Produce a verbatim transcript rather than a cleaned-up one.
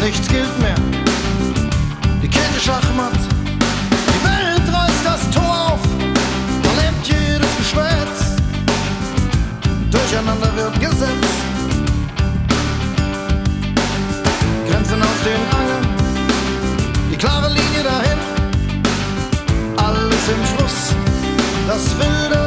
nichts gilt mehr. Die Kälte Schachmatt, die Welt reißt das Tor auf, erlebt jedes Geschwätz, durcheinander wird gesetzt. Grenzen aus den Angeln, die klare Linie dahin, alles im Fluss, das wilde